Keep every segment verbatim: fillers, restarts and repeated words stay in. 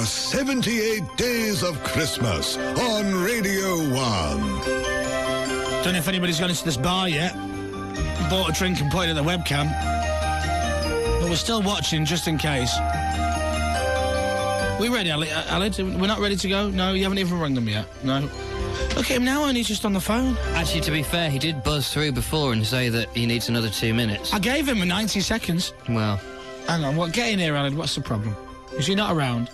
are seventy-eight days of Christmas on Radio one. Don't know if anybody's gone into this bar yet. Bought a drink and put it in the webcam. But we're still watching, just in case. We ready, Ali? Uh, Alid? We're not ready to go? No, you haven't even rung them yet? No. Look at him now, and he's just on the phone. Actually, to be fair, he did buzz through before and say that he needs another two minutes. I gave him ninety seconds. Well... Hang on, what? Get in here, Alid. What's the problem? Is he not around?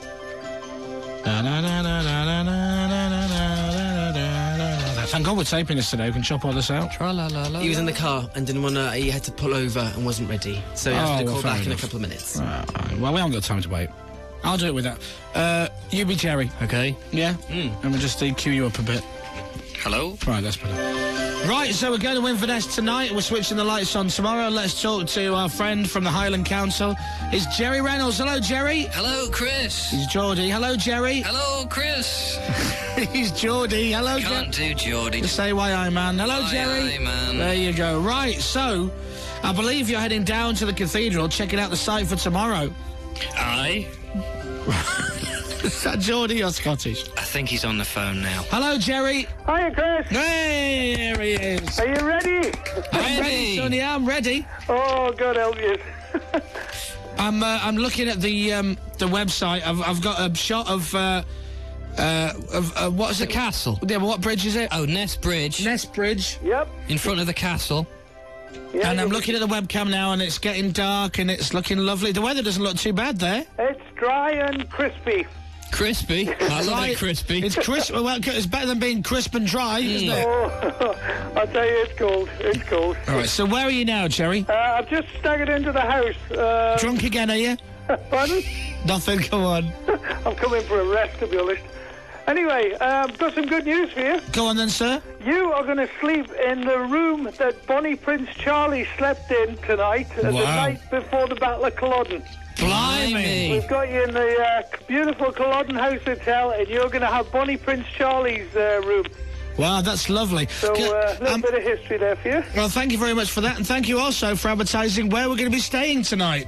Thank God we're taping this today. We can chop all this out. Tra-la-la-la. He was in the car and didn't want to... He had to pull over and wasn't ready. So he Oh, has to well, call fair back in a enough. couple of minutes. Uh, well, we haven't got time to wait. I'll do it with that. Uh, you be Jerry. Okay. Yeah? Mm. And we'll just uh, cue you up a bit. Hello? Right, that's better. Right, so we're going to Inverness tonight. We're switching the lights on tomorrow. Let's talk to our friend from the Highland Council. It's Jerry Reynolds. Hello, Jerry. Hello, Chris. He's Geordie. Hello, Jerry. Hello, Chris. He's Geordie. Hello, Can't Jerry. do Geordie. Just say why I man. Hello, Why Jerry. aye, man. There you go. Right, so I believe you're heading down to the cathedral, checking out the site for tomorrow. Aye. Is that Geordie or Scottish? I think he's on the phone now. Hello, Jerry. Hiya, Chris. Hey, here he is. Are you ready? I'm ready, Sonny. I'm ready. Oh, God help you. I'm uh, I'm looking at the um, the website. I've I've got a shot of uh, uh, of uh, what is The it? castle. Yeah, but what bridge is it? Oh, Ness Bridge. Ness Bridge. Yep. In front of the castle. Yeah, And I'm you- looking at the webcam now, and it's getting dark, and it's looking lovely. The weather doesn't look too bad there. It's dry and crispy. Crispy. I love Right. it crispy. It's crisp. Well, it's better than being crisp and dry, isn't it? Oh, I'll tell you, it's cold. It's cold. All right. So where are you now, Jerry? Uh, I've just staggered into the house. Uh, Drunk again, are you? pardon? Nothing. Go on. I'm coming for a rest, to be honest. Anyway, uh, I've got some good news for you. Go on then, sir. You are going to sleep in the room that Bonnie Prince Charlie slept in tonight, uh, the Wow. night before the Battle of Culloden. Blimey. We've got you in the uh, beautiful Culloden House Hotel, and you're going to have Bonnie Prince Charlie's uh, room. Wow, that's lovely. So Ca- uh, a little um, bit of history there for you. Well, thank you very much for that, and thank you also for advertising where we're going to be staying tonight.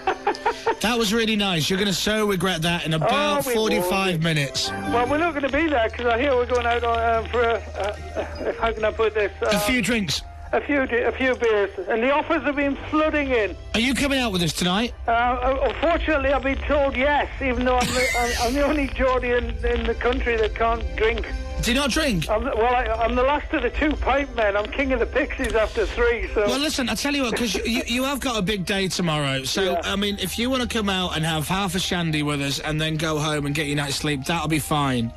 That was really nice. You're going to so regret that in about Oh, we forty-five won't. minutes. Well, we're not going to be there because I hear we're going out on, uh, for a, uh, uh, how can I put this? Uh, A few drinks. a few, di- a few beers, and the offers have been flooding in. Are you coming out with us tonight? Uh, unfortunately, I've been told yes, even though I'm the, I'm, I'm the only Geordie in, in the country that can't drink. Do you not drink? I'm, the- well, I, I'm the last of the two pipe men. I'm king of the pixies after three. So Well, listen, I tell you what, because you, you, you have got a big day tomorrow. So, Yeah. I mean, if you want to come out and have half a shandy with us and then go home and get your night's sleep, that'll be fine.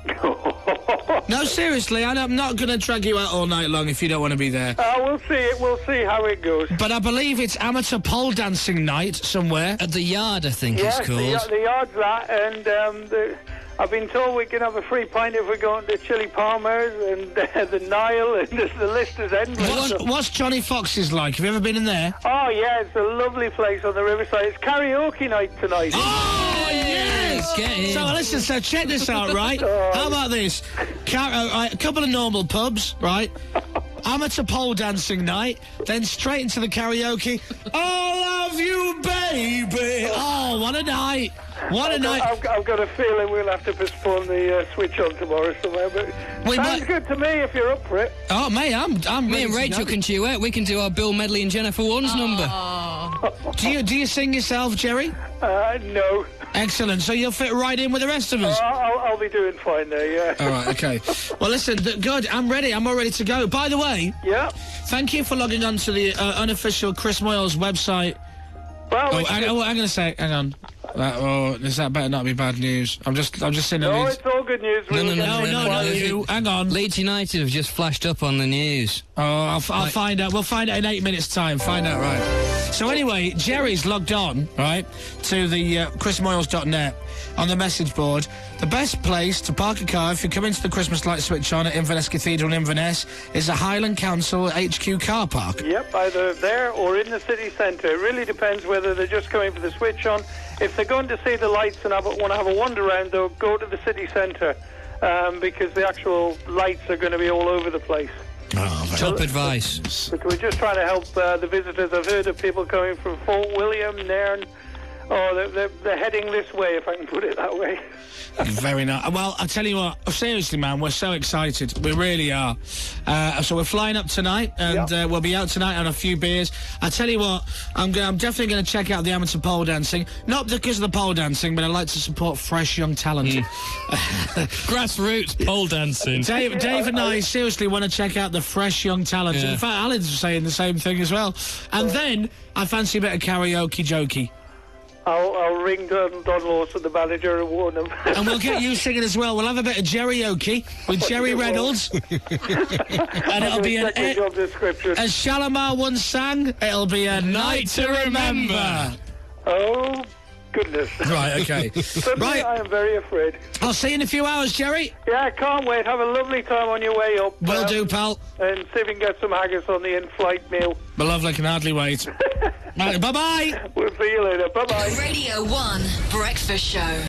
No, seriously, I- I'm not going to drag you out all night long if you don't want to be there. uh, we'll see it. We'll see how it goes. But I believe it's amateur pole dancing night somewhere. At the yard, I think Yes, it's the, called. the yard's that, and um, the, I've been told we can have a free pint if we're going to Chili Palmer's and uh, the Nile, and the, the list is endless. What's, what's Johnny Fox's like? Have you ever been in there? Oh, yeah, it's a lovely place on the riverside. It's karaoke night tonight. Oh, yes! Get in. So, listen, so check this out, right? How about this? Car- uh, right, a couple of normal pubs, right? Amateur pole dancing night, then straight into the karaoke. I love you, baby. Oh, what a night. What a I've, night. got, I've, got- I've got a feeling we'll have to postpone the uh, switch on tomorrow somewhere, but We sounds might- good to me if you're up for it. Oh, mate, I'm, I'm Me ready and to Rachel go. can duet. We can do our Bill Medley and Jennifer One's number. Do you, do you sing yourself, Jerry? Uh, no. Excellent. So you'll fit right in with the rest of us. I'll, I'll, I'll be doing fine there, yeah. All right, okay. Well, listen, th- good. I'm ready. I'm all ready to go. By the way, Yeah. thank you for logging on to the uh, unofficial Chris Moyles website. Well, Oh, we hang, can- oh, hang on a sec. Hang on. That, oh, this, that better not be bad news. I'm just, I'm just saying. no, Leeds. it's all good news. No, We'll no, get no, No, the no, no, inquiry. you. Hang on. Leeds United have just flashed up on the news. Oh, I'll, f- I'll find out. We'll find out in eight minutes' time. Find out, right. So anyway, Jerry's logged on, right, to the uh, chris moyles dot net on the message board. The best place to park a car if you come into the Christmas light switch on at Inverness Cathedral in Inverness is a Highland Council H Q car park. Yep, either there or in the city centre. It really depends whether they're just coming for the switch on. If they're going to see the lights and have, want to have a wander around, they'll go to the city centre um, because the actual lights are going to be all over the place. Oh, Top advice. But we're just trying to help uh, the visitors. I've heard of people coming from Fort William, Nairn, Oh, they're, they're, they're heading this way, if I can put it that way. Very nice. Well, I tell you what, seriously, man, we're so excited. We really are. Uh, so we're flying up tonight, and Yeah. uh, we'll be out tonight on a few beers. I tell you what, I'm, go- I'm definitely going to check out the amateur pole dancing. Not because of the pole dancing, but I like to support fresh young talent. Grassroots pole dancing. Dave, Dave and I seriously want to check out the fresh young talent. Yeah. In fact, Alan's saying the same thing as well. And then I fancy a bit of karaoke jokey. I'll, I'll ring Don, Don Lawson, the manager, and warn him. And we'll get you singing as well. We'll have a bit of Jerry-oke with Jerry Reynolds. And it'll be an... Check the job description. As Shalimar once sang, it'll be a night to remember. Oh, goodness. Right, okay. Suddenly Right. I am very afraid. I'll see you in a few hours, Jerry. Yeah, I can't wait. Have a lovely time on your way up. Will um, do, pal. And see if we can get some haggis on the in-flight meal. My lovely can hardly wait. Right, bye-bye. We'll see you later. Bye-bye. Radio one Breakfast Show.